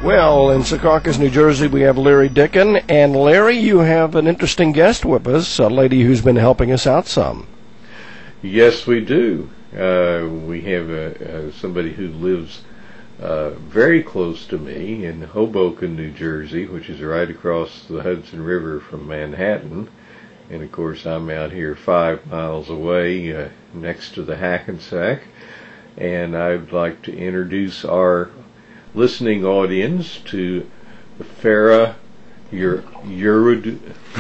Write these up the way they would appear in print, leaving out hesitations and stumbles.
Well, in Secaucus, New Jersey, we have Larry Dicken. And Larry, you have an interesting guest with us, a lady who's been helping us out some. Yes, we do. We have somebody who lives very close to me in Hoboken, New Jersey, which is right across the Hudson River from Manhattan. And, of course, I'm out here 5 miles away next to the Hackensack. And I'd like to introduce our listening audience to Farah Yurud.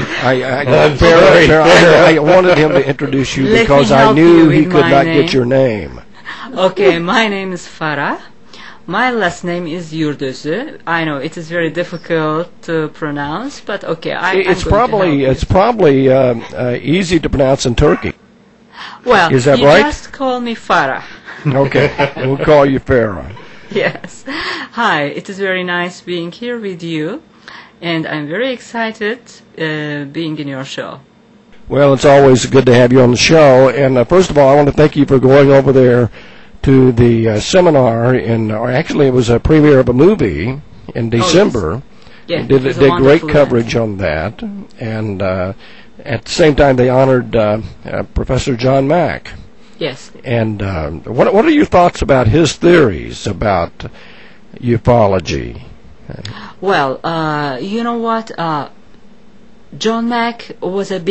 I wanted him to introduce you because I knew he could not get your name. Okay, my name is Farah. My last name is Yurdözü. I know it is very difficult to pronounce, but okay, it's probably easy to pronounce in Turkey. Well, is that you right? Just call me Farah. Okay, we'll call you Farah. Yes. Hi, it is very nice being here with you, and I'm very excited being in your show. Well, it's always good to have you on the show, and first of all, I want to thank you for going over there to the seminar, or actually it was a premiere of a movie in December. Yes. Did great coverage on that, and at the same time they honored Professor John Mack. Yes. And what are your thoughts about his theories about ufology? Well, you know what? John Mack was a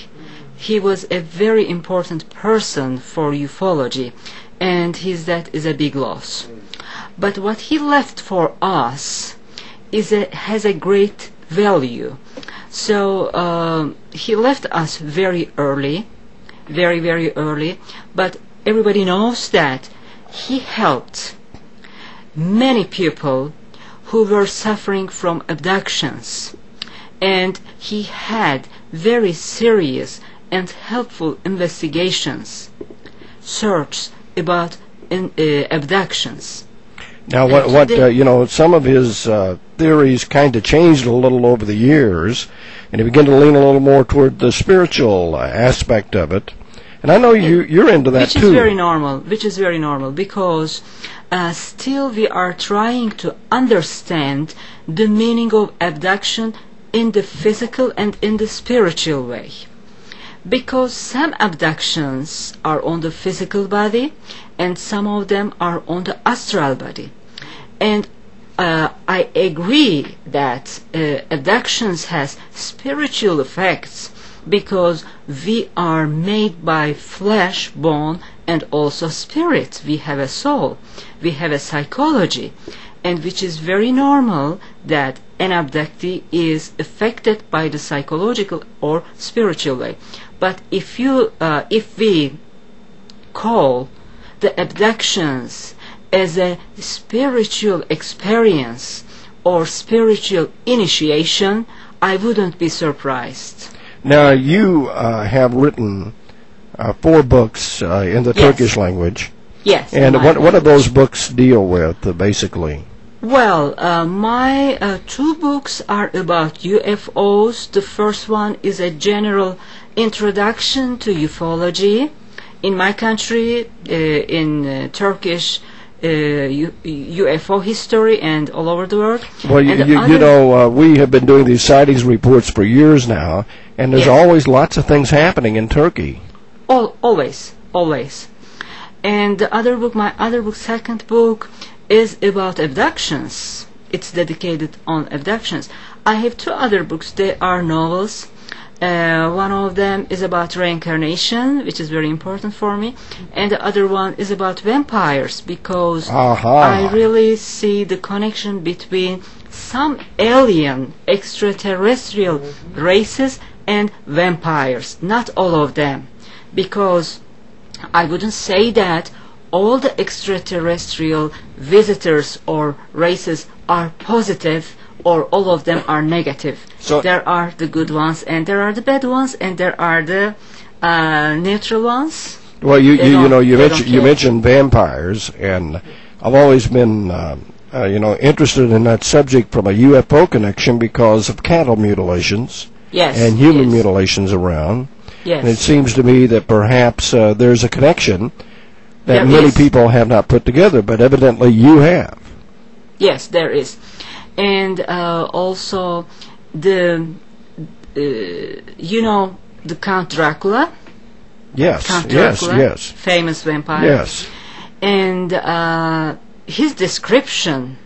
very important person for ufology, and his death is a big loss. But what he left for us has a great value. So he left us very early, very, very early, but everybody knows that he helped many people who were suffering from abductions, and he had very serious and helpful investigations, searches about abductions. Now, some of his theories kind of changed a little over the years, and he began to lean a little more toward the spiritual aspect of it. And I know you're into that too. Which is very normal, because still we are trying to understand the meaning of abduction in the physical and in the spiritual way. Because some abductions are on the physical body, and some of them are on the astral body. And I agree that abductions has spiritual effects, because we are made by flesh, bone, and also spirit. We have a soul, we have a psychology, and which is very normal that an abductee is affected by the psychological or spiritual way. But if we call the abductions as a spiritual experience or spiritual initiation, I wouldn't be surprised. Now, you have written 4 books in the Turkish language. Yes. And what do those books deal with, basically? Well, my 2 books are about UFOs. The first one is a general introduction to ufology. In my country, in Turkish UFO history and all over the world. Well, we have been doing these sightings reports for years now, and there's always lots of things happening in Turkey. Always. And the other book, my other book, second book, is about abductions. It's dedicated on abductions. I have 2 other books. They are novels. One of them is about reincarnation, which is very important for me, and the other one is about vampires, because I really see the connection between some alien extraterrestrial races and vampires. Not all of them, because I wouldn't say that all the extraterrestrial visitors or races are positive, or all of them are negative. So there are the good ones, and there are the bad ones, and there are the neutral ones. Well, you mentioned vampires, and I've always been interested in that subject from a UFO connection because of cattle mutilations and human mutilations around. Yes. And it seems to me that perhaps there's a connection that many people have not put together, but evidently you have. Yes, there is. And also the the Count Dracula. Yes, Count Dracula, yes. Famous vampire. Yes. And his description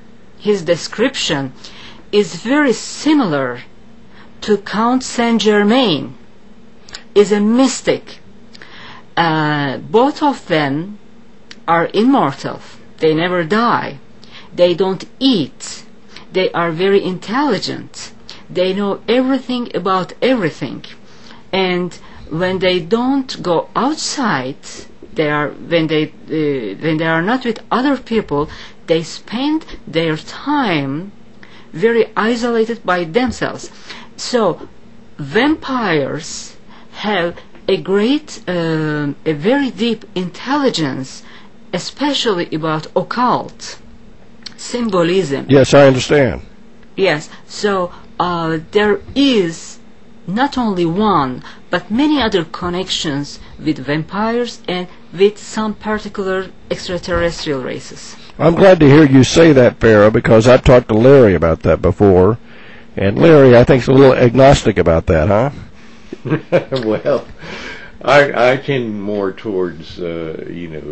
is very similar to Count Saint-Germain. Is a mystic. Both of them are immortal. They never die. They don't eat. They are very intelligent. They know everything about everything. And when they don't go outside, when they are not with other people, they spend their time very isolated by themselves. So vampires have a very deep intelligence, especially about occult symbolism. Yes, I understand. Yes, so there is not only one, but many other connections with vampires and with some particular extraterrestrial races. I'm glad to hear you say that, Farah, because I've talked to Larry about that before, and Larry, I think, is a little agnostic about that, huh? Well, I tend more towards the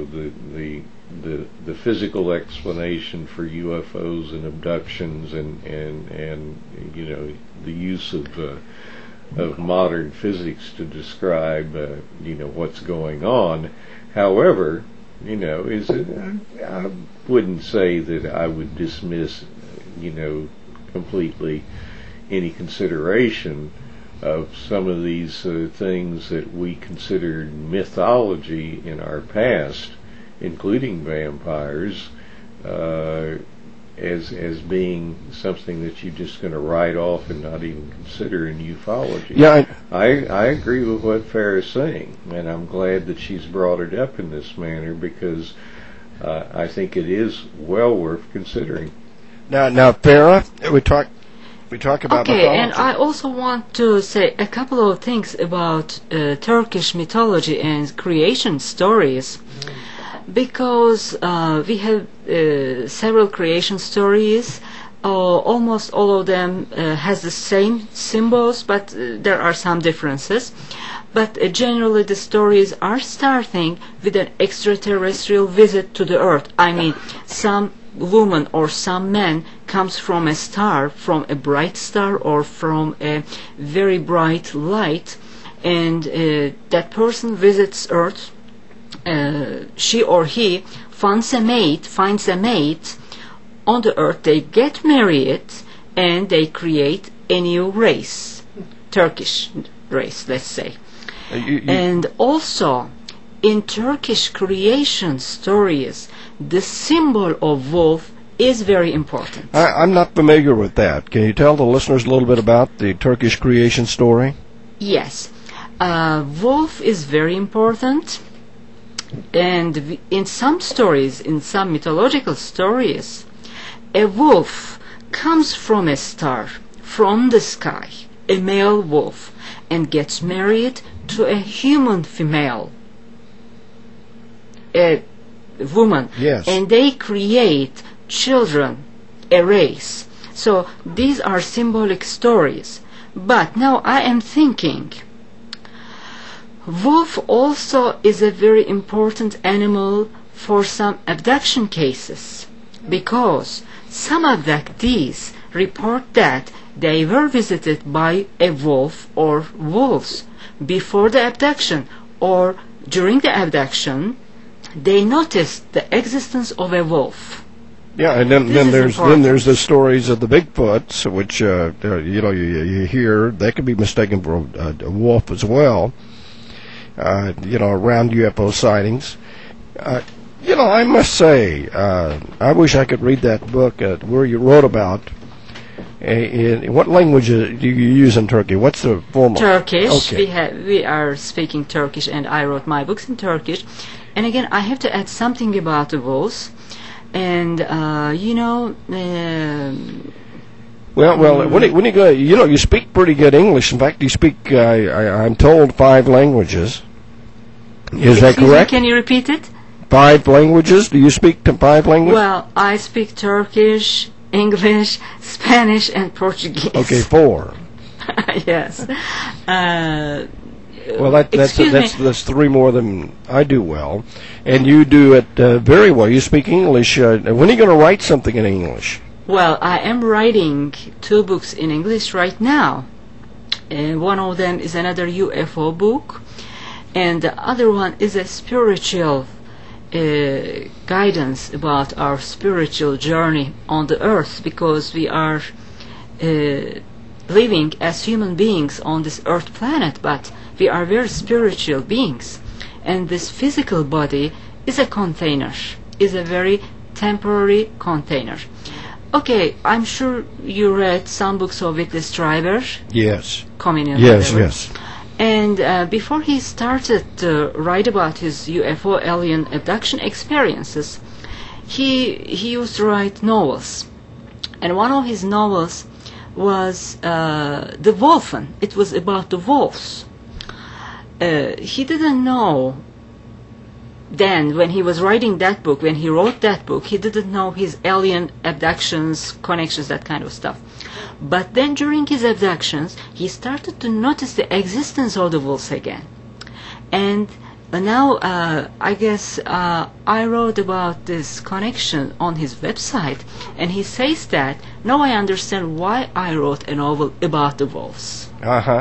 physical explanation for UFOs and abductions and the use of modern physics to describe what's going on. However, I wouldn't say that I would dismiss completely any consideration of some of these things that we considered mythology in our past, including vampires, as being something that you're just going to write off and not even consider in ufology. Yeah, I agree with what Farah is saying, and I'm glad that she's brought it up in this manner because I think it is well worth considering. Now, Farah, we talk about mythology. And I also want to say a couple of things about Turkish mythology and creation stories, because we have several creation stories. Almost all of them has the same symbols, but there are some differences. But generally the stories are starting with an extraterrestrial visit to the Earth. I mean, some woman or some man comes from a star, from a bright star or from a very bright light, and that person visits Earth. She or he finds a mate on the Earth. They get married and they create a new race, Turkish race, let's say. And also in Turkish creation stories, the symbol of wolf is very important. I'm not familiar with that. Can you tell the listeners a little bit about the Turkish creation story? Yes. Wolf is very important. And in some stories, in some mythological stories, a wolf comes from a star, from the sky, a male wolf, and gets married to a human female, a woman. Yes. And they create children, a race. So these are symbolic stories. But now I am thinking, wolf also is a very important animal for some abduction cases, because some abductees report that they were visited by a wolf or wolves before the abduction, or during the abduction they noticed the existence of a wolf. Yeah, and then there's the stories of the Bigfoots, which you hear they could be mistaken for a wolf as well. Around UFO sightings. I must say, I wish I could read that book where you wrote about. What language do you use in Turkey? What's the formal? Turkish. Okay. We are speaking Turkish, and I wrote my books in Turkish. And again, I have to add something about the wolves. And Well, when you go, you speak pretty good English. In fact, you speak, I'm told, 5 languages. Is that correct? Can you repeat it? 5 languages? Do you speak 5 languages? Well, I speak Turkish, English, Spanish, and Portuguese. Okay, 4. Yes. Well, that's 3 more than I do well, and you do it very well. You speak English. When are you going to write something in English? Well, I am writing 2 books in English right now. One of them is another UFO book, and the other one is a spiritual guidance about our spiritual journey on the earth, because we are living as human beings on this earth planet, but we are very spiritual beings, and this physical body is a container, is a very temporary container. Okay, I'm sure you read some books of Whitley Strieber. Yes. Communion. Yes, whatever. Yes. And before he started to write about his UFO alien abduction experiences, he used to write novels. And one of his novels was The Wolfen. It was about the wolves. He didn't know then, when he was writing that book, when he wrote that book, he didn't know his alien abductions, connections, that kind of stuff. But then during his abductions, he started to notice the existence of the wolves again. And now, I guess, I wrote about this connection on his website, and he says that, now I understand why I wrote a novel about the wolves. Uh-huh.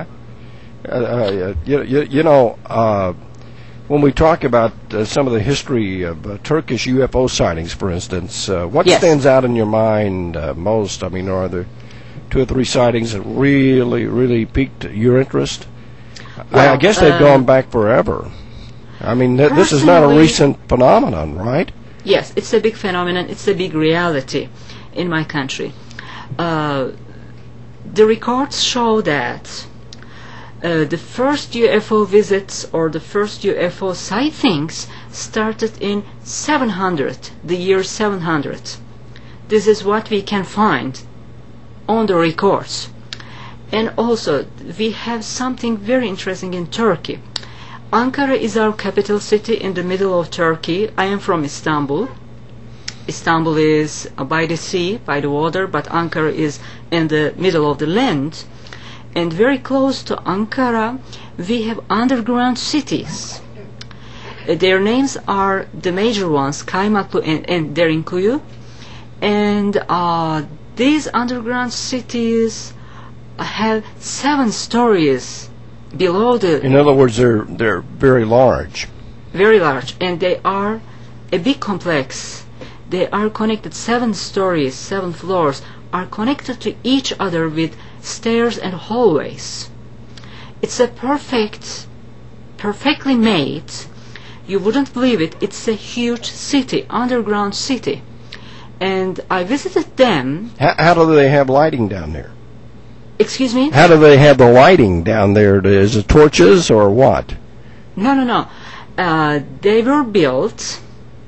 When we talk about some of the history of Turkish UFO sightings, for instance, what stands out in your mind most? I mean, are there 2 or 3 sightings that really piqued your interest? Well, I guess they've gone back forever. I mean, this is not a recent phenomenon, right? Yes, it's a big phenomenon. It's a big reality in my country. The records show that the first UFO visits or the first UFO sightings started in 700, the year 700. This is what we can find on the records. And also, we have something very interesting in Turkey. Ankara is our capital city in the middle of Turkey. I am from Istanbul. Istanbul is by the sea, by the water, but Ankara is in the middle of the land. And very close to Ankara, we have underground cities. Their names are the major ones, Kaymaklı and Derinkuyu. And these underground cities have 7 stories below the... In other words, they're very large. Very large. And they are a big complex. They are connected, 7 stories, 7 floors, are connected to each other with stairs and hallways. It's a perfectly made, you wouldn't believe it, it's a huge city, underground city. And I visited them. How do they have lighting down there? Excuse me? How do they have the lighting down there? Is it torches or what? No. They were built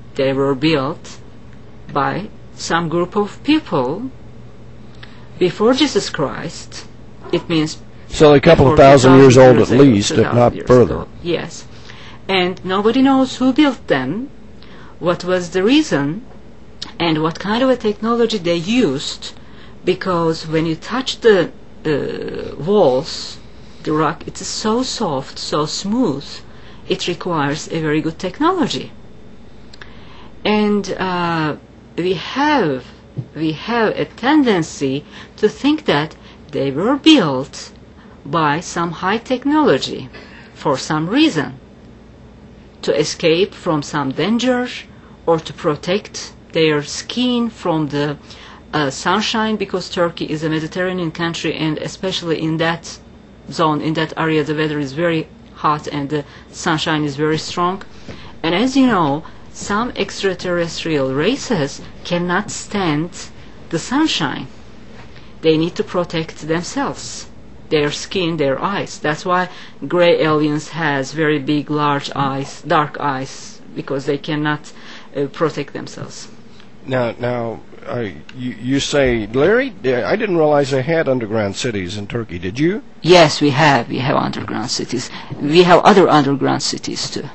by some group of people before Jesus Christ. It means so a couple of thousand years old at least, if not further. Yes. And nobody knows who built them, what was the reason, and what kind of a technology they used, because when you touch the walls, the rock, it's so soft, so smooth, it requires a very good technology. And we have a tendency to think that they were built by some high technology for some reason, to escape from some danger or to protect their skin from the sunshine, because Turkey is a Mediterranean country, and especially in that zone, in that area, the weather is very hot and the sunshine is very strong. And as you know, some extraterrestrial races cannot stand the sunshine. They need to protect themselves, their skin, their eyes. That's why gray aliens has very big, large eyes, dark eyes, because they cannot protect themselves. Now, you say, Larry, I didn't realize they had underground cities in Turkey. Did you? Yes, we have. We have underground cities. We have other underground cities too.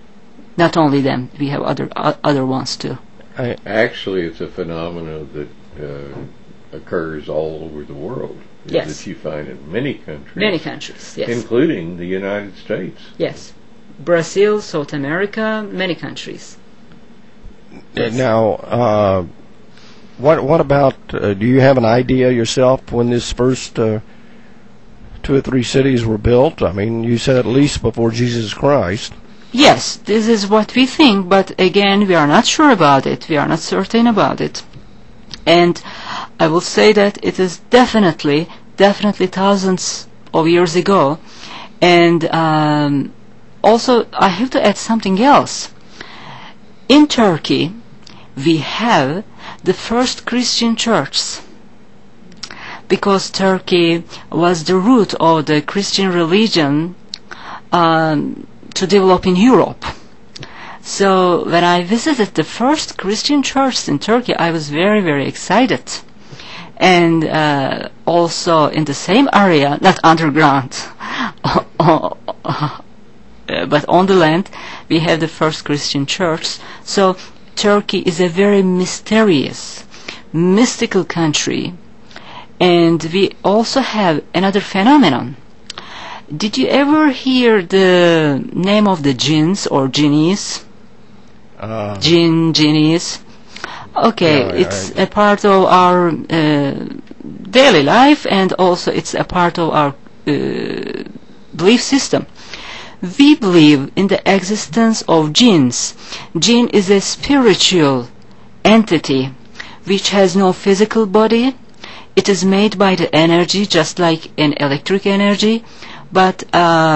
Not only them, we have other ones too. Actually, it's a phenomenon that occurs all over the world. Yes. That you find in many countries. Many countries, yes. Including the United States. Yes. Brazil, South America, many countries. Yes. Now, what about, do you have an idea yourself when this first 2 or 3 cities were built? I mean, you said at least before Jesus Christ. Yes, this is what we think, but again, we are not sure about it. We are not certain about it. And I will say that it is definitely thousands of years ago. And also, I have to add something else. In Turkey, we have the first Christian churches, because Turkey was the root of the Christian religion to develop in Europe. So when I visited the first Christian church in Turkey, I was very, very excited. And also in the same area, not underground, but on the land, we have the first Christian church. So Turkey is a very mysterious, mystical country. And we also have another phenomenon. Did you ever hear the name of the jinns or genies? Genies. Okay, yeah, it's a part of our daily life, and also it's a part of our belief system. We believe in the existence of jinns. Jinn is a spiritual entity which has no physical body. It is made by the energy, just like an electric energy, but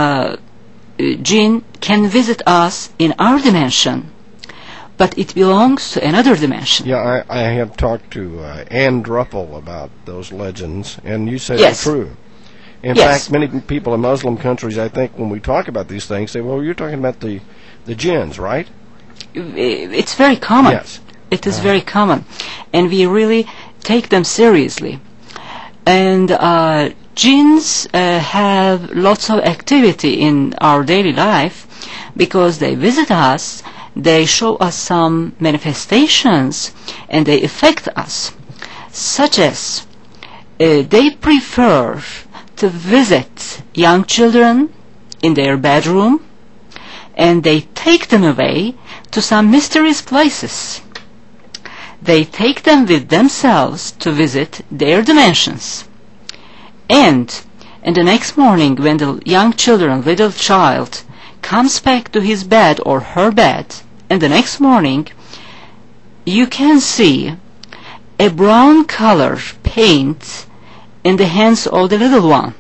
jinn can visit us in our dimension, but it belongs to another dimension. Yeah, I have talked to Ann Druffel about those legends, and you say yes. they're true. In yes. fact, many people in Muslim countries, I think, when we talk about these things, say, well, you're talking about the jinns, right? It's very common. Yes. It is very common, and we really take them seriously. And jinns have lots of activity in our daily life because they visit us, they show us some manifestations, and they affect us. Such as they prefer to visit young children in their bedroom, and they take them away to some mysterious places. They take them with themselves to visit their dimensions. And the next morning, when the young children, little child, comes back to his bed or her bed, and the next morning, you can see a brown color paint in the hands of the little one.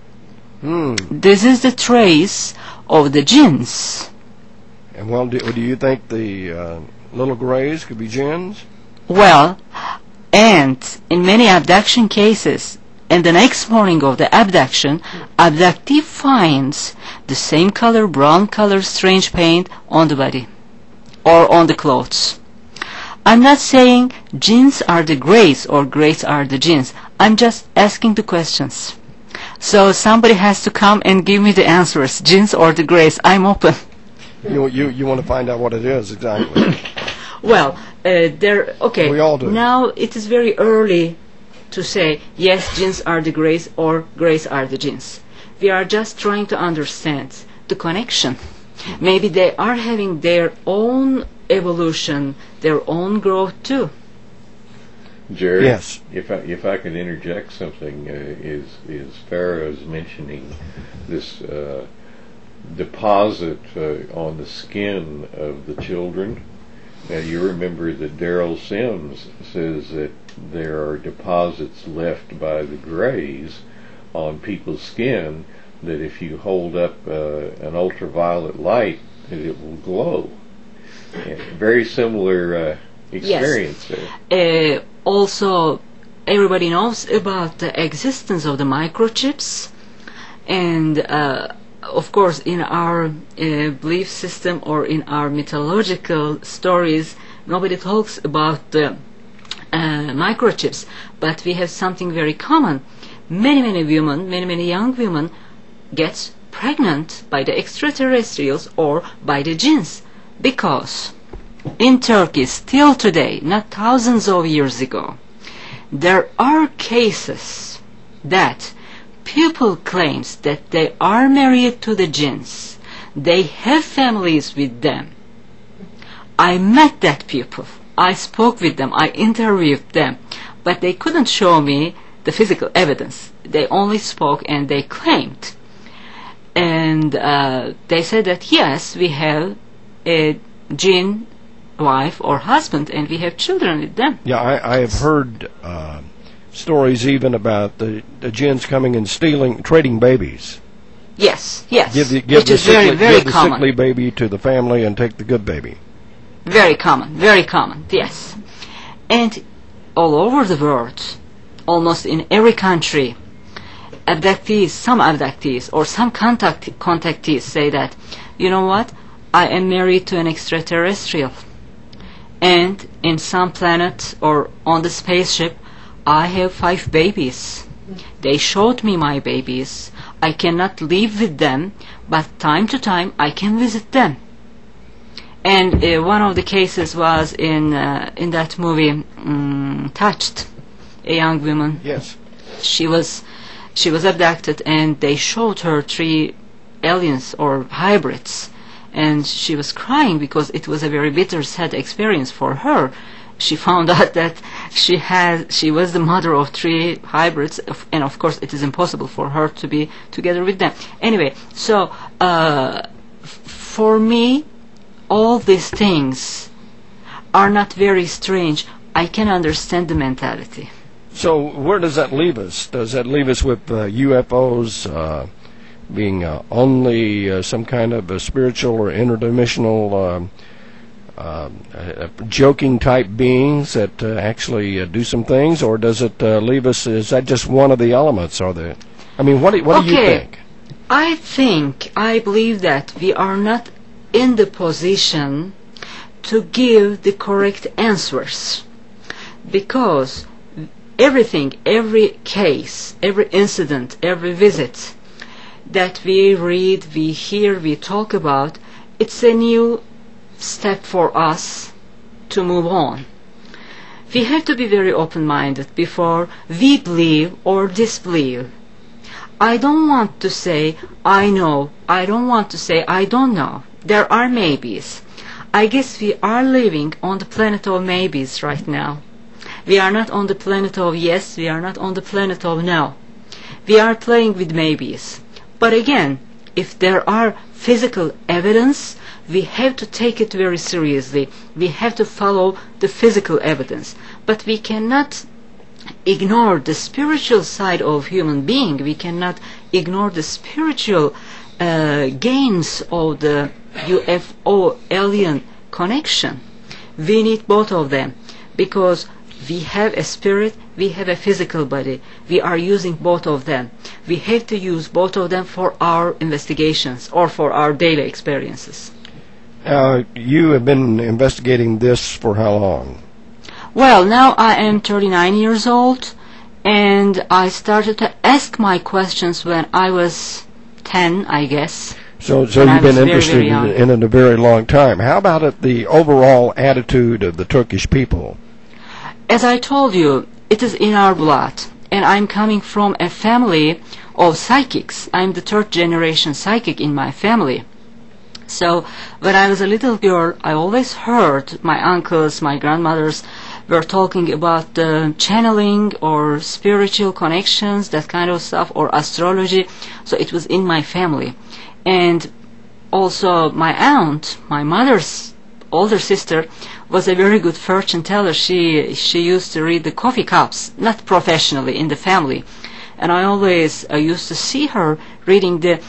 This is the trace of the jinns. And well, do you think the little grays could be jinns? Well, and in many abduction cases, and the next morning of the abduction, abductee finds the same color, brown color, strange paint on the body or on the clothes. I'm not saying jinns are the grays or grays are the jinns. I'm just asking the questions. So somebody has to come and give me the answers, jinns or the grays. I'm open. You want to find out what it is exactly? Well, okay. We all do. Now it is very early to say, yes, jinns are the grays or grays are the jinns. We are just trying to understand the connection. Maybe they are having their own evolution, their own growth too. Jerry, yes. If I could interject something, is Pharaoh's mentioning this deposit on the skin of the children. Now you remember that Daryl Sims says that there are deposits left by the grays on people's skin that if you hold up an ultraviolet light, it will glow. Very similar experience there. Also, everybody knows about the existence of the microchips, and of course in our belief system or in our mythological stories, nobody talks about the microchips, but we have something very common. Many women, many young women get pregnant by the extraterrestrials or by the jinns, because in Turkey still today, not thousands of years ago, there are cases that people claims that they are married to the jinns. They have families with them. I met that people. I spoke with them. I interviewed them. But they couldn't show me the physical evidence. They only spoke and they claimed. And they said that, yes, we have a jinn wife or husband and we have children with them. Yeah, I have heard stories even about the jinns coming and trading babies. Yes, yes. Give the sickly baby to the family and take the good baby. Very common, yes. And all over the world, almost in every country, some abductees or some contactees say that, you know what, I am married to an extraterrestrial. And in some planet or on the spaceship, I have 5 babies. They showed me my babies. I cannot live with them, but time to time I can visit them. And one of the cases was in that movie, Touched, a young woman. Yes. She was abducted, and they showed her 3 aliens or hybrids, and she was crying because it was a very bitter, sad experience for her. She found out that she was the mother of 3 hybrids, and of course it is impossible for her to be together with them. Anyway, so for me, all these things are not very strange. I can understand the mentality. So where does that leave us? Does that leave us with UFOs being only some kind of a spiritual or interdimensional joking type beings that actually do some things, or does it leave us? Is that just one of the elements? What do you think? I believe that we are not in the position to give the correct answers, because everything, every case, every incident, every visit that we read, we hear, we talk about, it's a new step for us to move on. We have to be very open-minded before we believe or disbelieve. I don't want to say I know. I don't want to say I don't know. There are maybes. I guess we are living on the planet of maybes right now. We are not on the planet of yes, we are not on the planet of no. We are playing with maybes. But again, if there are physical evidence, we have to take it very seriously. We have to follow the physical evidence. But we cannot ignore the spiritual side of human being. We cannot ignore the spiritual gains of the UFO alien connection. We need both of them, because we have a spirit, we have a physical body. We are using both of them. We have to use both of them for our investigations or for our daily experiences. You have been investigating this for how long? Well, now I am 39 years old, and I started to ask my questions when I was 10, I guess. So you've been interested in it a very long time. How about the overall attitude of the Turkish people? As I told you, it is in our blood, and I'm coming from a family of psychics. I'm the 3rd generation psychic in my family. So when I was a little girl, I always heard my uncles, my grandmothers were talking about channeling or spiritual connections, that kind of stuff, or astrology. So it was in my family. And also my aunt, my mother's older sister, was a very good fortune teller. She used to read the coffee cups, not professionally, in the family. And I always used to see her reading the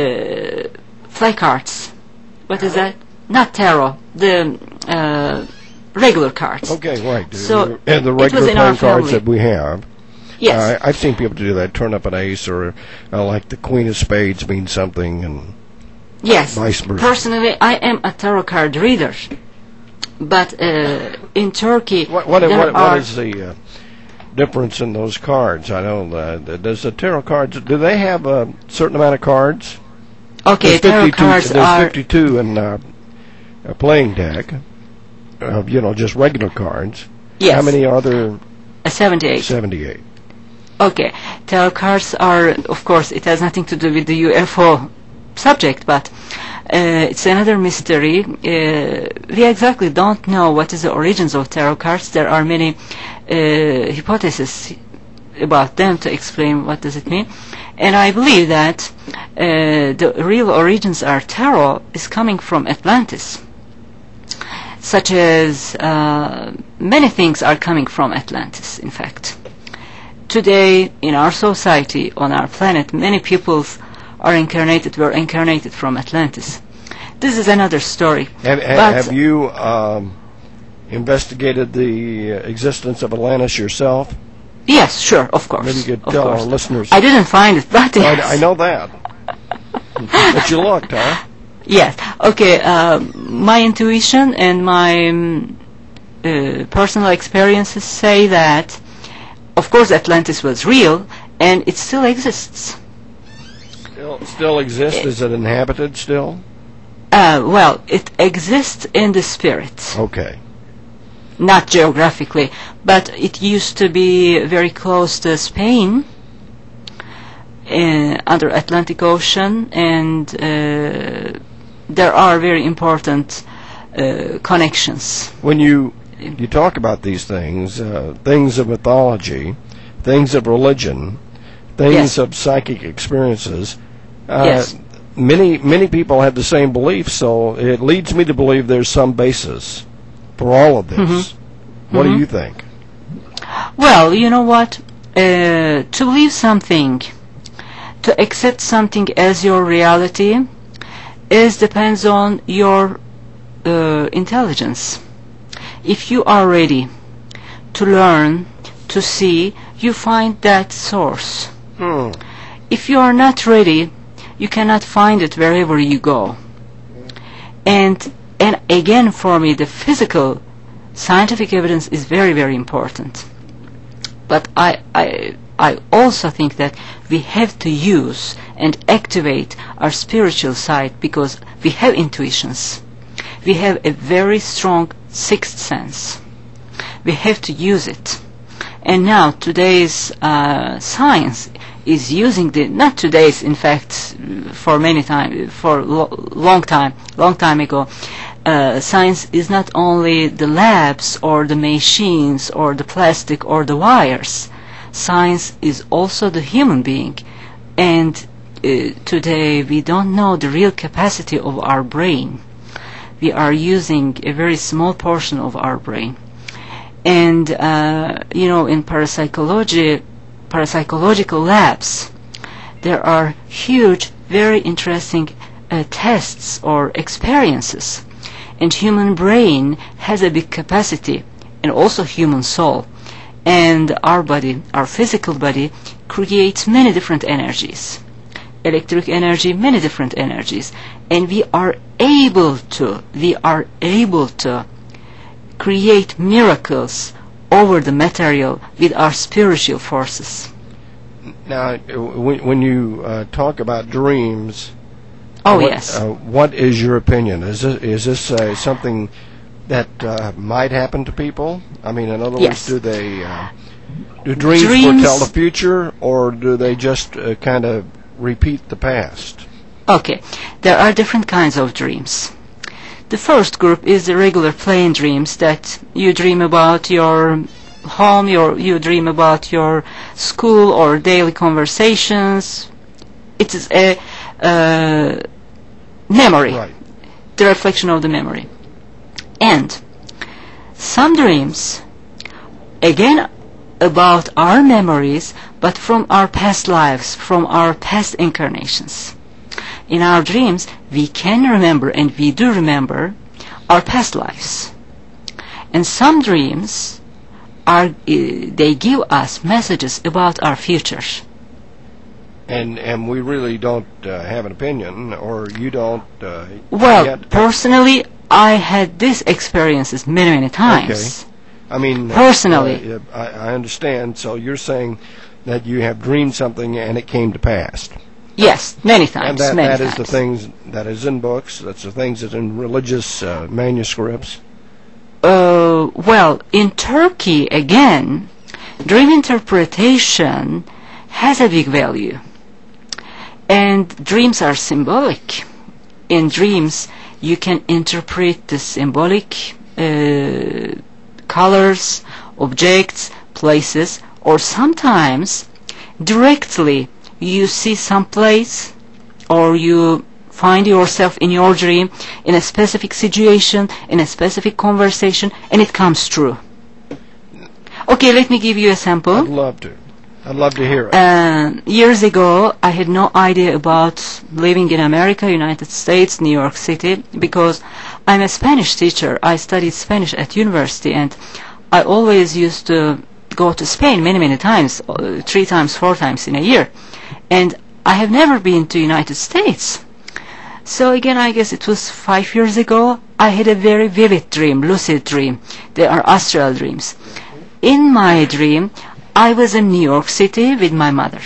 placards. What is that? Not tarot. The regular cards. Okay, right. So and the regular playing cards that we have. Yes. I've seen people do that. Turn up an ace, or like the Queen of Spades means something, and yes. Vice versa. Personally, I am a tarot card reader. But in Turkey, what is the difference in those cards? I know does the tarot cards, do they have a certain amount of cards? Okay, tarot cards are 52 in a playing deck. Just regular cards. Yes. How many are there? 78. 78. Okay. Tarot cards are, of course, it has nothing to do with the UFO subject, but it's another mystery. We exactly don't know what is the origins of tarot cards. There are many hypotheses about them to explain what does it mean. And I believe that the real origins are tarot is coming from Atlantis. Such as many things are coming from Atlantis, in fact. Today, in our society, on our planet, many peoples were incarnated from Atlantis. This is another story. Have you investigated the existence of Atlantis yourself? Yes, sure, of course. Maybe you could tell our listeners. I didn't find it, but yes. I know that. But you looked, huh? Yes. Okay. My intuition and my personal experiences say that, of course, Atlantis was real, and it still exists. Still exists? Is it inhabited still? Well, it exists in the spirit. Okay. Not geographically, but it used to be very close to Spain, under Atlantic Ocean, and there are very important connections. When you talk about these things, things of mythology, things of religion, things of psychic experiences, many people have the same beliefs, so it leads me to believe there's some basis for all of this. What do you think? Well, you know what? To believe something, to accept something as your reality, depends on your intelligence. If you are ready to learn, to see, you find that source. If you are not ready, you cannot find it wherever you go. And again, for me, the physical scientific evidence is very, very important. But I also think that we have to use and activate our spiritual side, because we have intuitions. We have a very strong sixth sense. We have to use it. And now today's science is using not today's, in fact, for long time ago, science is not only the labs or the machines or the plastic or the wires. Science is also the human being. And today we don't know the real capacity of our brain. We are using a very small portion of our brain. And, in parapsychological labs, there are huge, very interesting tests or experiences. And human brain has a big capacity, and also human soul. And our body, our physical body, creates many different energies. Electric energy, many different energies. And we are able to create miracles over the material with our spiritual forces. Now, when you talk about dreams, yes. What is your opinion? Is this something that might happen to people? I mean, in other words, do dreams foretell the future, or do they just kind of repeat the past? Okay, there are different kinds of dreams. The first group is the regular plain dreams, that you dream about your home, you dream about your school or daily conversations. It is a memory, right. The reflection of the memory. And some dreams, again, about our memories, but from our past lives, from our past incarnations. In our dreams, we can remember, and we do remember, our past lives. And some dreams they give us messages about our future. And we really don't have an opinion, or you don't. Personally, I had these experiences many times. Okay. I mean, personally, I understand. So you're saying that you have dreamed something and it came to pass. Yes, many times. And that is the things that is in books. That's the things that in religious manuscripts. In Turkey, again, dream interpretation has a big value. And dreams are symbolic. In dreams, you can interpret the symbolic colors, objects, places, or sometimes directly you see some place or you find yourself in your dream in a specific situation, in a specific conversation, and it comes true. Okay, let me give you a sample. I'd love to hear it. Years ago, I had no idea about living in America, United States, New York City, because I'm a Spanish teacher. I studied Spanish at university, and I always used to go to Spain many times, 3 times, 4 times in a year. And I have never been to United States. So again, I guess it was 5 years ago, I had a very vivid dream, lucid dream. They are astral dreams. In my dream, I was in New York City with my mother.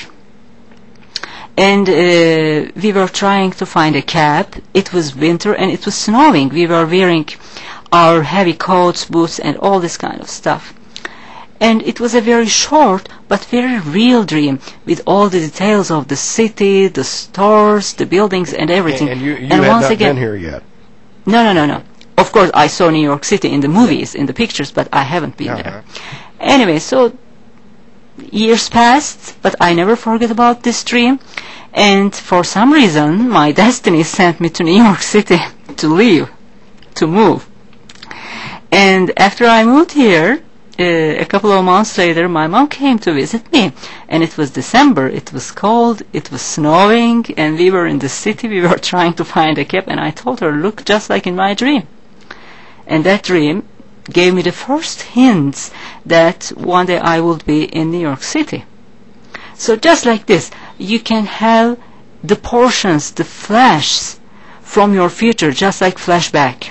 And we were trying to find a cab. It was winter and it was snowing. We were wearing our heavy coats, boots, and all this kind of stuff. And it was a very short but very real dream with all the details of the city, the stores, the buildings, and everything. And you had once not been here yet? No. Of course, I saw New York City in the movies, in the pictures, but I haven't been there. Anyway, so years passed, but I never forget about this dream. And for some reason, my destiny sent me to New York City to live, to move. And after I moved here, a couple of months later, my mom came to visit me. And it was December, it was cold, it was snowing, and we were in the city, we were trying to find a cab, and I told her, look, just like in my dream. And that dream gave me the first hints that one day I would be in New York City. So just like this, you can have the portions, the flashes from your future, just like flashback.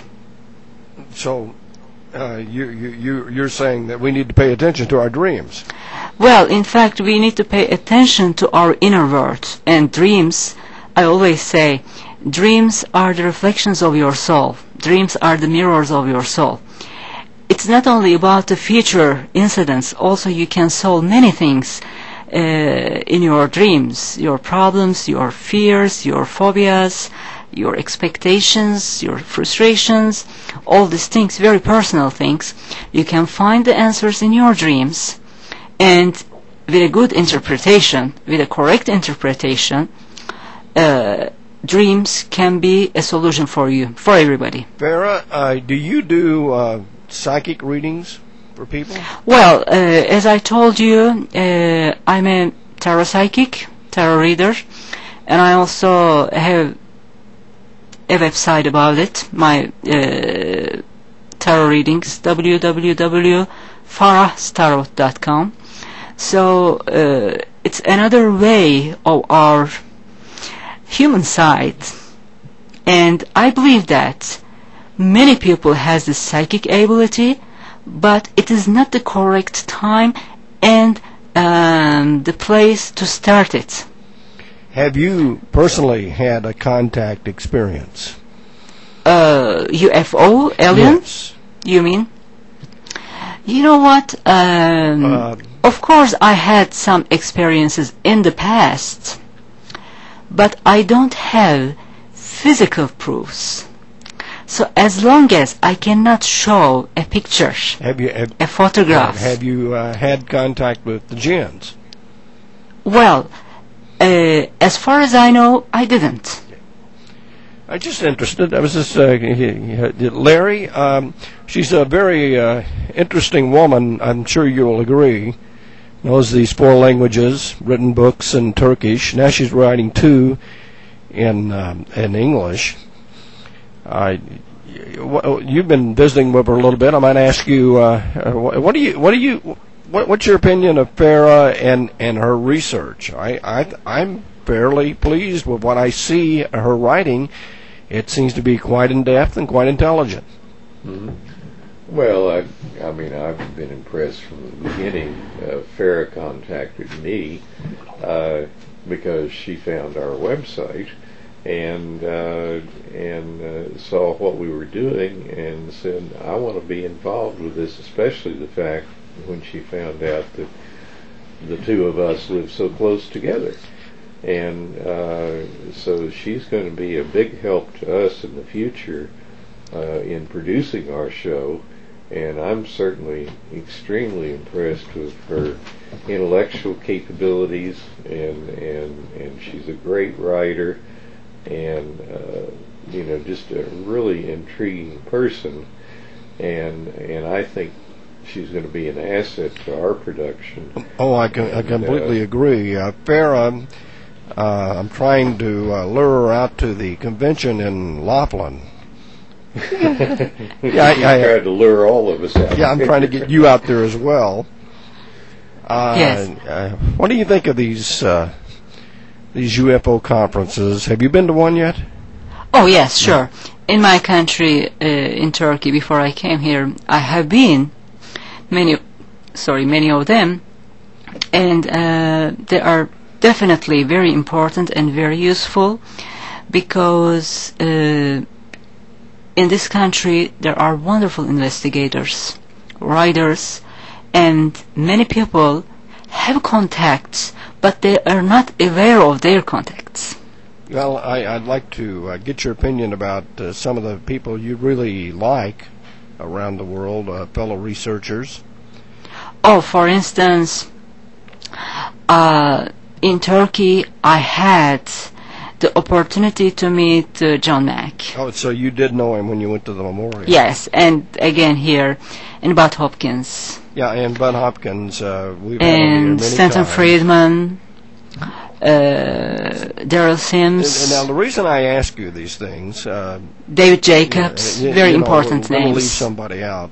So you're saying that we need to pay attention to our dreams. Well, in fact, we need to pay attention to our inner world. And dreams, I always say, dreams are the reflections of your soul. Dreams are the mirrors of your soul. It's not only about the future incidents, also you can solve many things in your dreams, your problems, your fears, your phobias, your expectations, your frustrations, all these things, very personal things. You can find the answers in your dreams, and with a good interpretation, with a correct interpretation, dreams can be a solution for you, for everybody. Farah, do you do psychic readings for people? Well, as I told you, I'm a tarot psychic, tarot reader, and I also have a website about it, my tarot readings, www.farahstarot.com. So it's another way of our human side, and I believe that many people has this psychic ability, but it is not the correct time and the place to start it. Have you personally had a contact experience? UFO, alien? Yes. You mean? You know what? Of course, I had some experiences in the past, but I don't have physical proofs. So as long as I cannot show a picture, a photograph. Have you had contact with the jinns? Well, as far as I know, I didn't. I'm just interested. I was just Larry. She's a very interesting woman. I'm sure you will agree. Knows these 4 languages, written books in Turkish. Now she's writing 2 in English. You've been visiting with her a little bit. I might ask you, what's your opinion of Farah and her research? I'm fairly pleased with what I see her writing. It seems to be quite in depth and quite intelligent. Mm-hmm. Well, I mean, I've been impressed from the beginning. Farah contacted me because she found our website and saw what we were doing and said, I want to be involved with this, especially the fact when she found out that the two of us live so close together. And so she's going to be a big help to us in the future in producing our show. And I'm certainly extremely impressed with her intellectual capabilities, and she's a great writer, and just a really intriguing person. And I think she's going to be an asset to our production. Oh, I completely agree. Farrah, I'm trying to lure her out to the convention in Laughlin. I tried to lure all of us out. Yeah, I'm trying to get you out there as well. Yes. What do you think of these UFO conferences? Have you been to one yet? Oh, yes, sure. In my country, in Turkey, before I came here, I have been many of them, and they are definitely very important and very useful, because in this country there are wonderful investigators, writers, and many people have contacts, but they are not aware of their contacts. Well, I'd like to get your opinion about some of the people you really like around the world, fellow researchers. Oh, for instance, in Turkey, I had the opportunity to meet John Mack. Oh, so you did know him when you went to the memorial? Yes, and again here in Bud Hopkins. Yeah, and Bud Hopkins, we've had him here and many Stanton times. Friedman, Daryl Sims. And now the reason I ask you these things, David Jacobs, very important we're names. We'll leave somebody out.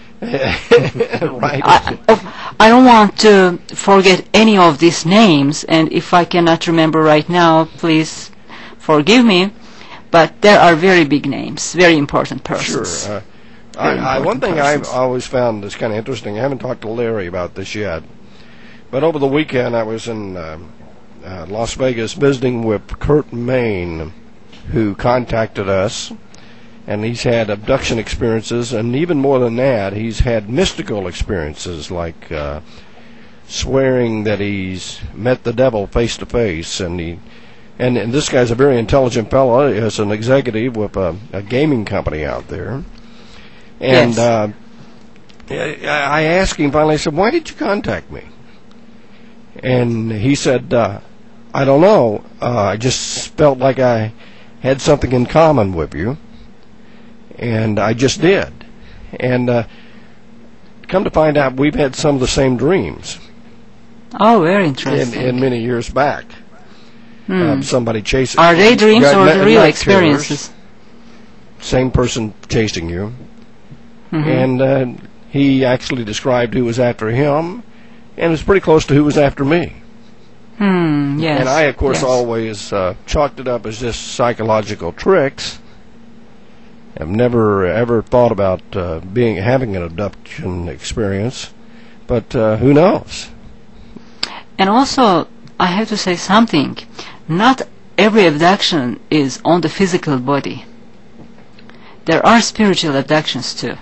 Right. I don't want to forget any of these names, and if I cannot remember right now, please forgive me, but there are very big names, very important persons. Sure. One thing I've always found that's kind of interesting, I haven't talked to Larry about this yet, but over the weekend I was in Las Vegas visiting with Kurt Main, who contacted us, and he's had abduction experiences, and even more than that, he's had mystical experiences, like swearing that he's met the devil face to face, and this guy's a very intelligent fellow. He's an executive with a gaming company out there. And yes. I asked him finally, I said, why did you contact me? And he said, I don't know. I just felt like I had something in common with you. And I just did. And come to find out, we've had some of the same dreams. Oh, very interesting. In many years back. Somebody chasing. Are they dreams or the real experiences? Same person chasing you. Mm-hmm. And he actually described who was after him, and it was pretty close to who was after me. Yes. And I, of course, always chalked it up as just psychological tricks. I've never ever thought about having an abduction experience, but who knows? And also, I have to say something. Not every abduction is on the physical body. There are spiritual abductions too.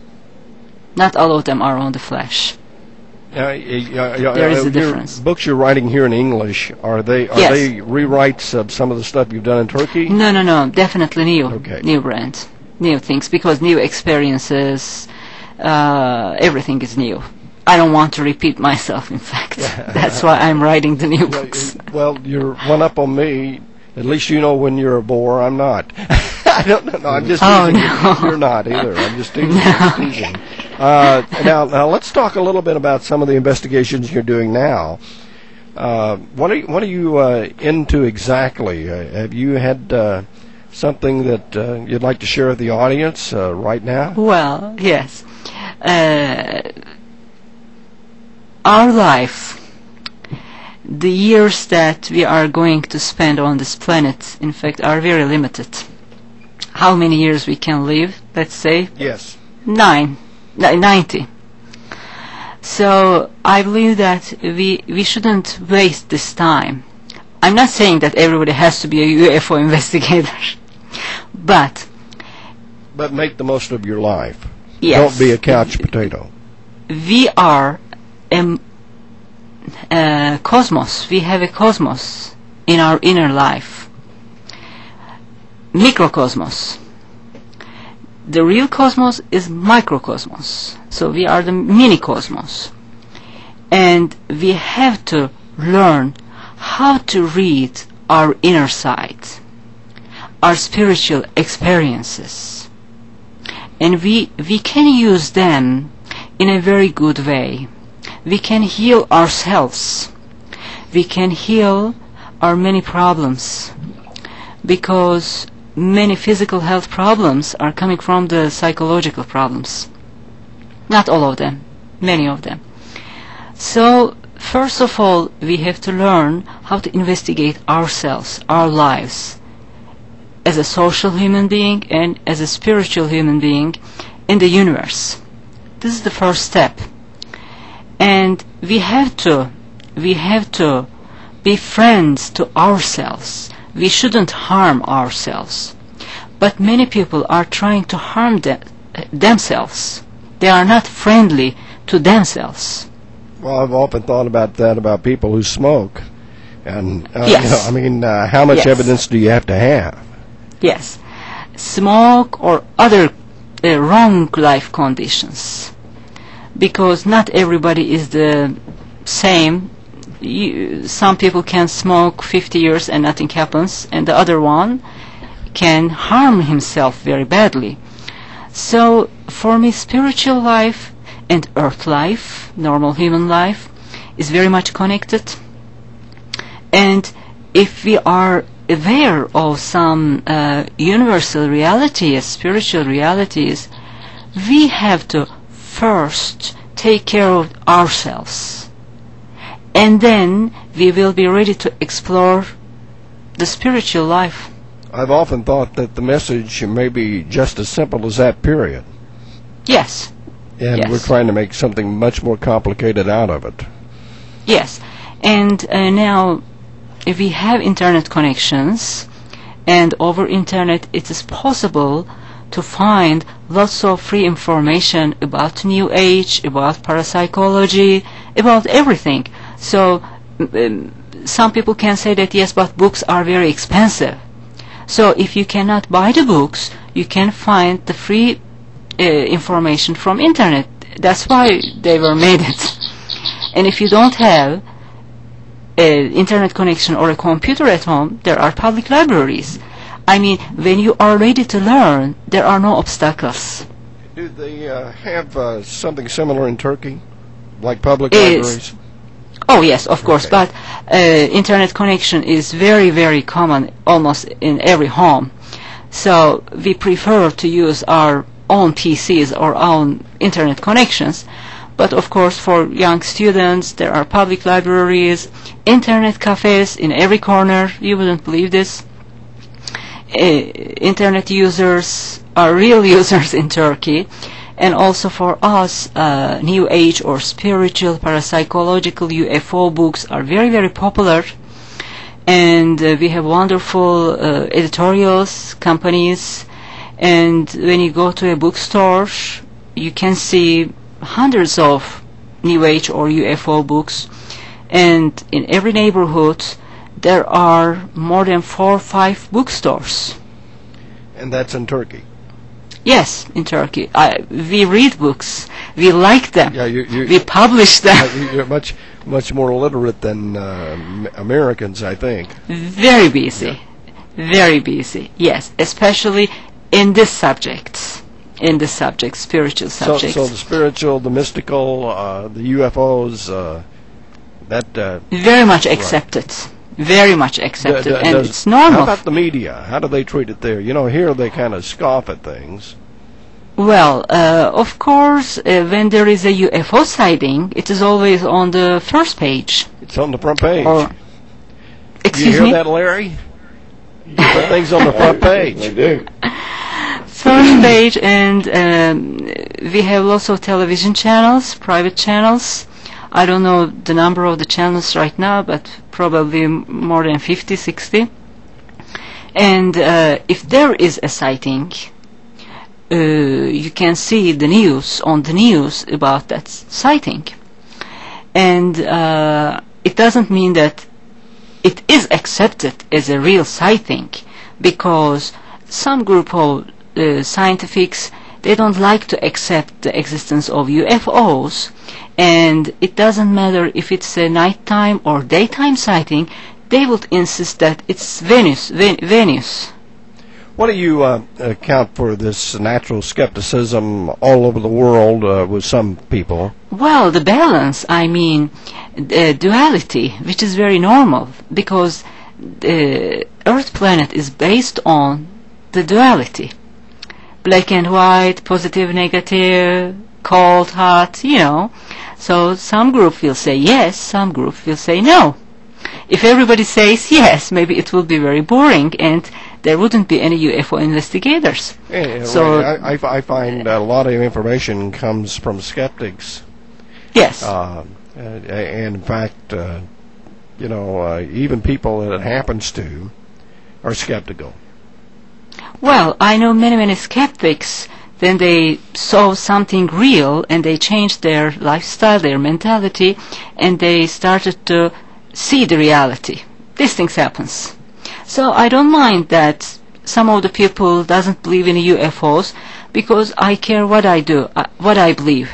Not all of them are on the flesh. There is a difference. Books you're writing here in English, are they rewrites of some of the stuff you've done in Turkey? No, definitely new. Okay. New brand, new things, because new experiences, everything is new. I don't want to repeat myself, in fact. That's why I'm writing the new books. Well, you're one up on me. At least you know when you're a bore. I'm not. I don't know. No, I'm just teasing you. You're not either. I'm just teasing. Teasing. Now let's talk a little bit about some of the investigations you're doing now. What are you into exactly? Have you had something that you'd like to share with the audience right now? Well, yes. Our life, the years that we are going to spend on this planet, in fact, are very limited. How many years we can live, let's say? Yes. 90. So I believe that we shouldn't waste this time. I'm not saying that everybody has to be a UFO investigator, but make the most of your life. Yes. Don't be a couch potato. We are cosmos. We have a cosmos in our inner life. Microcosmos. The real cosmos is microcosmos. So we are the mini cosmos. And we have to learn how to read our inner side, our spiritual experiences. And we can use them in a very good way. We can heal ourselves. We can heal our many problems, because many physical health problems are coming from the psychological problems. Not all of them, many of them. So, first of all, we have to learn how to investigate ourselves, our lives, as a social human being and as a spiritual human being in the universe. This is the first step. And we have to be friends to ourselves. We shouldn't harm ourselves. But many people are trying to harm themselves. They are not friendly to themselves. Well, I've often thought about that about people who smoke. And, yes. How much yes. evidence do you have to have? Yes. Smoke or other wrong life conditions. Because not everybody is the same. Some people can smoke 50 years and nothing happens, and the other one can harm himself very badly. So, for me, spiritual life and earth life, normal human life, is very much connected. And if we are aware of some universal realities, spiritual realities, we have to first take care of ourselves. And then we will be ready to explore the spiritual life. I've often thought that the message may be just as simple as that, period. Yes. And yes. we're trying to make something much more complicated out of it. Yes. And now, if we have internet connections, and over internet it is possible to find lots of free information about New Age, about parapsychology, about everything. So some people can say that yes, but books are very expensive. So if you cannot buy the books, you can find the free information from internet. That's why they were made it. And if you don't have an internet connection or a computer at home, there are public libraries. I mean, when you are ready to learn, there are no obstacles. Do they have something similar in Turkey, like public libraries? Oh, yes, of course, but internet connection is very, very common almost in every home. So we prefer to use our own PCs or own internet connections. But of course, for young students, there are public libraries, internet cafes in every corner. You wouldn't believe this. Internet users are real users in Turkey. And also for us, New Age or spiritual, parapsychological UFO books are very, very popular. And we have wonderful editorials, companies. And when you go to a bookstore, you can see hundreds of New Age or UFO books. And in every neighborhood, there are more than 4 or 5 bookstores. And that's in Turkey? Yes, in Turkey. We read books. We like them. Yeah, we publish them. You're much more literate than Americans, I think. Very busy. Yeah. Very busy, yes. Especially in this subject, spiritual subjects. So the spiritual, the mystical, the UFOs, that... very much accepted. Right. Very much accepted, and it's normal. How about the media? How do they treat it there? You know, here they kind of scoff at things. Well, of course, when there is a UFO sighting, it is always on the first page. It's on the front page. Excuse me? You hear me? that, Larry? You put things on the front page. I do. First page, and we have lots of television channels, private channels. I don't know the number of the channels right now, but probably more than 50, 60. And if there is a sighting, you can see the news, on the news about that sighting. And it doesn't mean that it is accepted as a real sighting, because some group of scientifics, they don't like to accept the existence of UFOs, and it doesn't matter if it's a nighttime or daytime sighting, they would insist that it's Venus. What do you account for this natural skepticism all over the world with some people? Well, the balance, duality, which is very normal, because the Earth planet is based on the duality. Black and white, positive, negative, cold, hot, So some group will say yes, some group will say no. If everybody says yes, maybe it will be very boring and there wouldn't be any UFO investigators. Yeah, so right. I find a lot of information comes from skeptics. Yes. And in fact, even people that it happens to are skeptical. Well, I know many skeptics. Then they saw something real and they changed their lifestyle, their mentality, and they started to see the reality. These things happens. So I don't mind that some of the people doesn't believe in UFOs, because I care what I do, what I believe.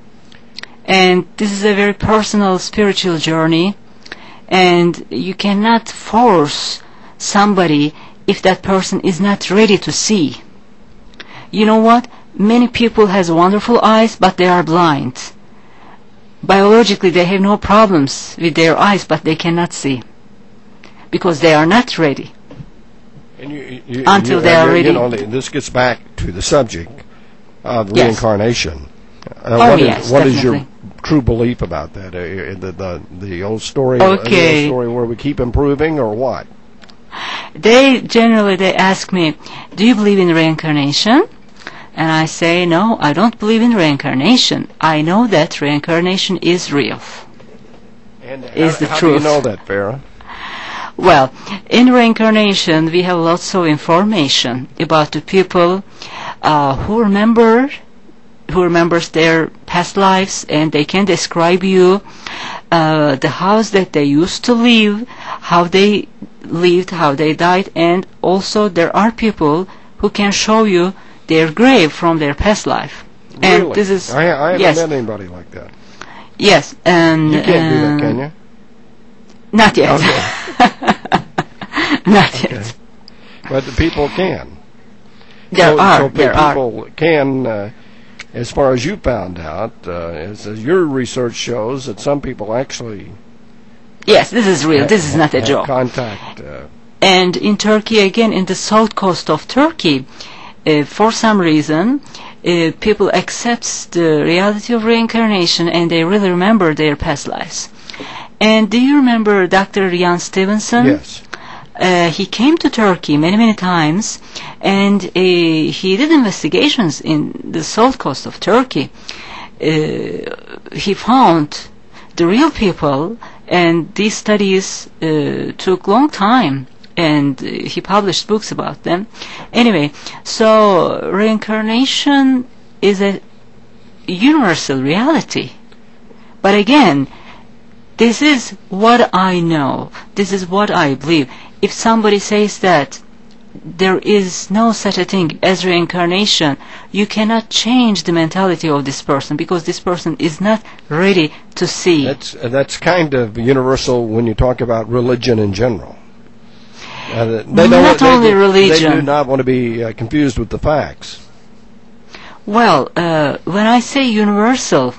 And this is a very personal spiritual journey, and you cannot force somebody if that person is not ready to see. You know what? Many people has wonderful eyes, but they are blind. Biologically, they have no problems with their eyes, but they cannot see because they are not ready. And until they are ready. This gets back to the subject of yes. reincarnation. Yes, what is your true belief about that? The old story, okay. The old story where we keep improving, or what? They ask me, do you believe in reincarnation? And I say, no, I don't believe in reincarnation. I know that reincarnation is real. And is the how truth. Do you know that, Farah? Well, in reincarnation, we have lots of information about the people who remembers their past lives, and they can describe you the house that they used to live, how they lived, how they died, and also there are people who can show you their grave from their past life. Really? And this is I haven't yes. met anybody like that. Yes, and you can't do that, can you? Not yet. Okay. Not yet. But the people can. There are. People can, as far as you found out, as your research shows, that some people actually. Yes, this is real. This is not a joke. Contact. And in Turkey, again, in the south coast of Turkey, for some reason, people accept the reality of reincarnation, and they really remember their past lives. And do you remember Dr. Jan Stevenson? Yes. He came to Turkey many times, and he did investigations in the south coast of Turkey. He found the real people, and these studies took long time, and he published books about them. Anyway, so reincarnation is a universal reality. But again, this is what I know. This is what I believe. If somebody says that there is no such a thing as reincarnation, you cannot change the mentality of this person, because this person is not ready to see. That's kind of universal when you talk about religion in general. Religion. They do not want to be confused with the facts. Well, when I say universal,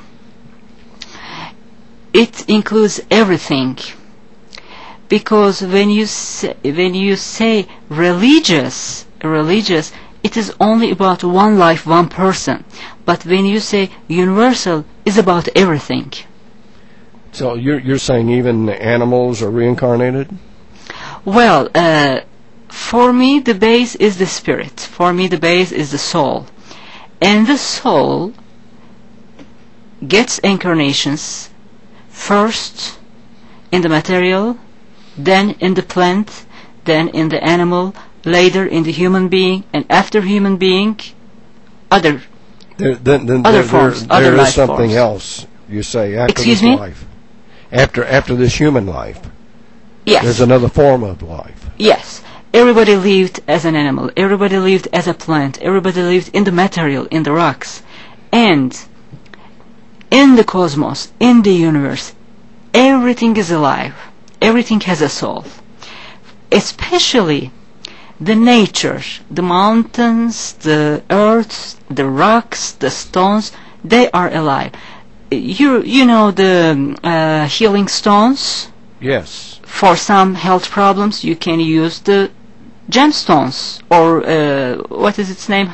it includes everything. Because when you say religious, it is only about one life, one person. But when you say universal, it's about everything. So you're saying even animals are reincarnated? Well, for me, the base is the spirit. For me, the base is the soul. And the soul gets incarnations first in the material, then in the plant, then in the animal, later in the human being, and after human being, other forms, other there life is something forms. else, you say, after Excuse this me? life. after this human life. Yes. There's another form of life. Yes. Everybody lived as an animal. Everybody lived as a plant. Everybody lived in the material, in the rocks. And in the cosmos, in the universe, everything is alive. Everything has a soul. Especially the nature, the mountains, the earth, the rocks, the stones, they are alive. You know the healing stones? Yes. For some health problems, you can use the gemstones, or what is its name?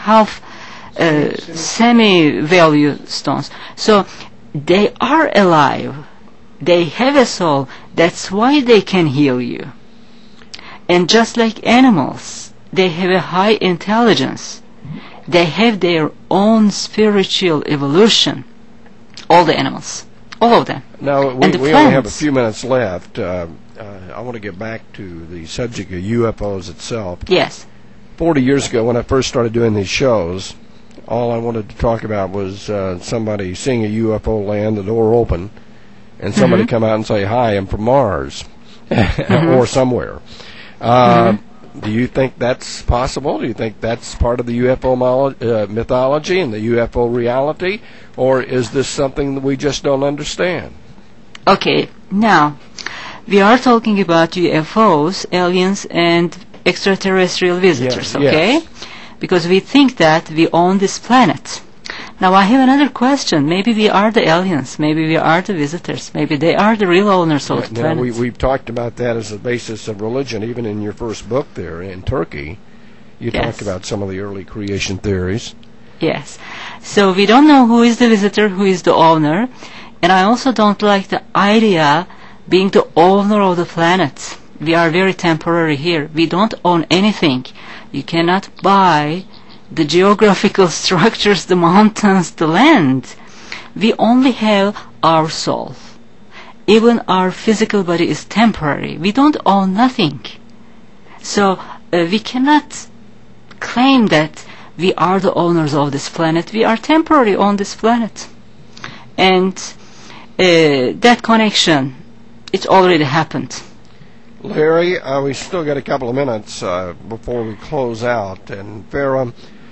Semi-value stones. So they are alive. They have a soul. That's why they can heal you. And just like animals, they have a high intelligence. They have their own spiritual evolution. All the animals. All of them. Now, we only have a few minutes left. I want to get back to the subject of UFOs itself. Yes. 40 years ago, when I first started doing these shows, all I wanted to talk about was somebody seeing a UFO land, the door open, and somebody come out and say, "Hi, I'm from Mars," or somewhere. Do you think that's possible? Do you think that's part of the UFO mythology and the UFO reality? Or is this something that we just don't understand? Okay, now, we are talking about UFOs, aliens, and extraterrestrial visitors, yes, okay? Yes. Because we think that we own this planet. Now, I have another question. Maybe we are the aliens. Maybe we are the visitors. Maybe they are the real owners of the planet. We've talked about that as a basis of religion. Even in your first book there in Turkey, you talked about some of the early creation theories. Yes. So we don't know who is the visitor, who is the owner. And I also don't like the idea being the owner of the planet. We are very temporary here. We don't own anything. You cannot buy the geographical structures, the mountains, the land. We only have our soul. Even our physical body is temporary. We don't own nothing. So we cannot claim that we are the owners of this planet. We are temporary on this planet. And that connection, it's already happened. Larry, we still got a couple of minutes before we close out. And Farah,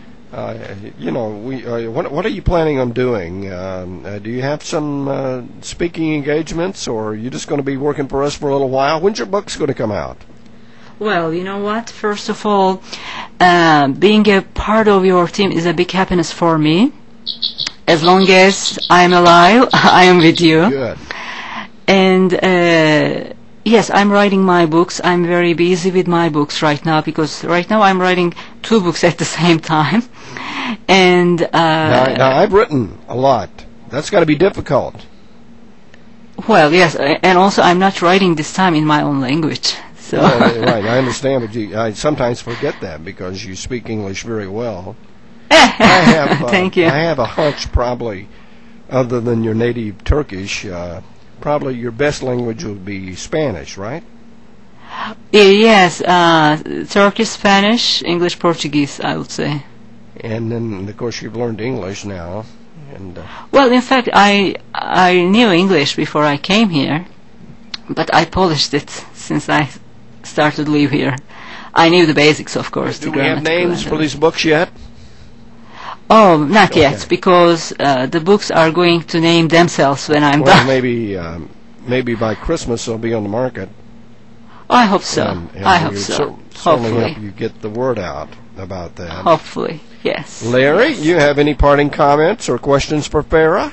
what are you planning on doing? Do you have some speaking engagements, or are you just going to be working for us for a little while? When's your book's going to come out? Well, you know what? First of all, being a part of your team is a big happiness for me. As long as I'm alive, I am with you. Good. And yes, I'm writing my books. I'm very busy with my books right now, because right now I'm writing 2 books at the same time. And now I've written a lot. That's got to be difficult. Well, yes, and also I'm not writing this time in my own language. So. Right, I understand, but I sometimes forget that because you speak English very well. Thank you. I have a hunch, probably, other than your native Turkish, probably your best language would be Spanish, right? Yes, Turkish, Spanish, English, Portuguese, I would say. And then, of course, you've learned English now. And well, in fact, I knew English before I came here, but I polished it since I started to live here. I knew the basics, of course. Do we have names for these books yet? Oh, not yet, because the books are going to name themselves when I'm done. Well, maybe by Christmas they'll be on the market. I hope so. And I hope so. Certainly help you get the word out about that. Hopefully, yes. Larry, you have any parting comments or questions for Farah?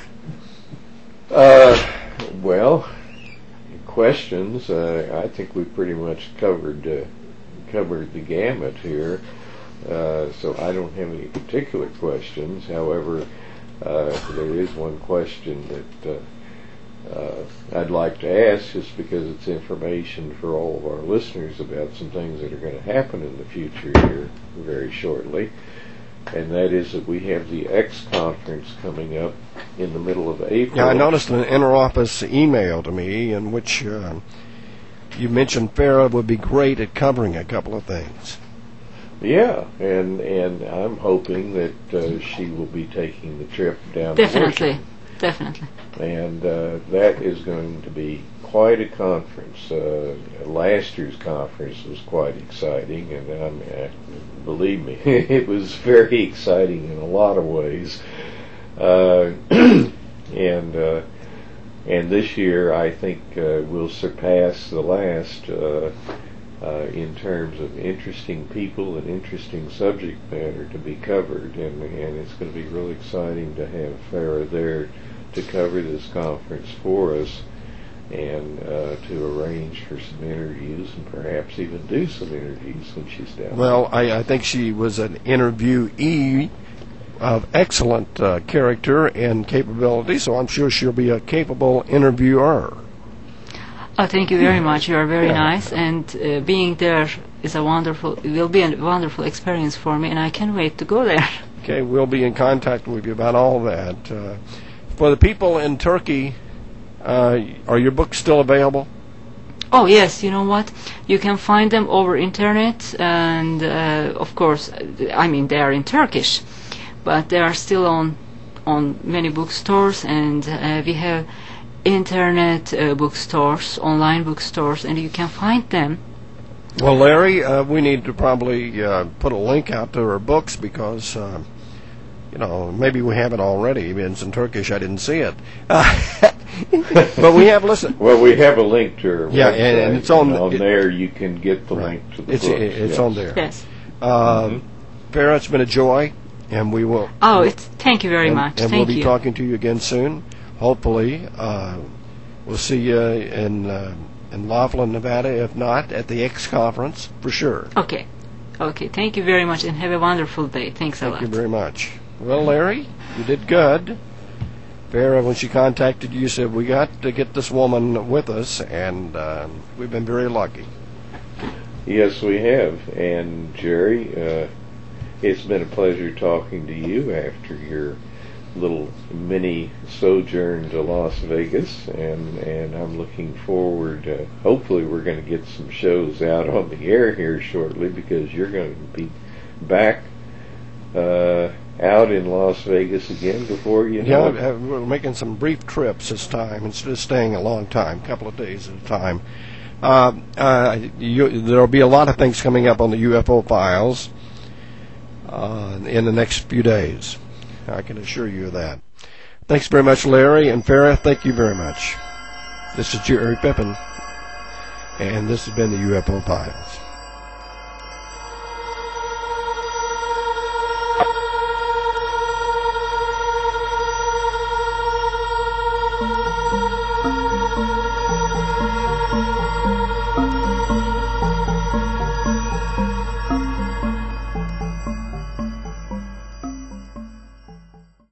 Well, questions. I think we pretty much covered the gamut here. So I don't have any particular questions. However, there is one question that I'd like to ask, just because it's information for all of our listeners about some things that are going to happen in the future here very shortly. And that is that we have the X conference coming up in the middle of April. Yeah, I noticed an interoffice email to me in which you mentioned Farah would be great at covering a couple of things. Yeah, and I'm hoping that she will be taking the trip down Definitely. to Definitely. And that is going to be quite a conference. Last year's conference was quite exciting, and believe me, it was very exciting in a lot of ways. And this year, I think we'll surpass the last in terms of interesting people and interesting subject matter to be covered, and it's going to be really exciting to have Farah there to cover this conference for us, and to arrange for some interviews and perhaps even do some interviews when she's down. Well, I think she was an interviewee of excellent character and capability, so I'm sure she'll be a capable interviewer. Oh, thank you very much. You are very nice, and being there will be a wonderful experience for me, and I can't wait to go there. Okay, we'll be in contact with you about all that. For the people in Turkey, are your books still available? Oh yes, you know what? You can find them over internet, and of course, I mean they are in Turkish, but they are still on many bookstores, and we have internet bookstores, online bookstores, and you can find them. Well, Larry, we need to probably put a link out to her books because, maybe we have it already. It's in Turkish. I didn't see it. But we have, listen. Well, we have a link to her. Yeah, and it's on there. You can get the link to the books. It's on there. Yes. Farah, it's been a joy, and we will. Oh, thank you very much. And thank we'll be talking to you again soon. Hopefully, we'll see you in Laughlin, Nevada. If not, at the X conference for sure. Okay. Thank you very much, and have a wonderful day. Thanks a lot. Thank you very much. Well, Larry, you did good. Farah, when she contacted you, said we got to get this woman with us, and we've been very lucky. Yes, we have. And Jerry, it's been a pleasure talking to you after your little mini sojourn to Las Vegas, and I'm looking forward. Hopefully, we're going to get some shows out on the air here shortly, because you're going to be back out in Las Vegas again before you know. Yeah, we're making some brief trips this time instead of staying a long time, a couple of days at a time. There'll be a lot of things coming up on the UFO files in the next few days. I can assure you of that. Thanks very much, Larry, and Farah, thank you very much. This is Jerry Pippin, and this has been the UFO Files.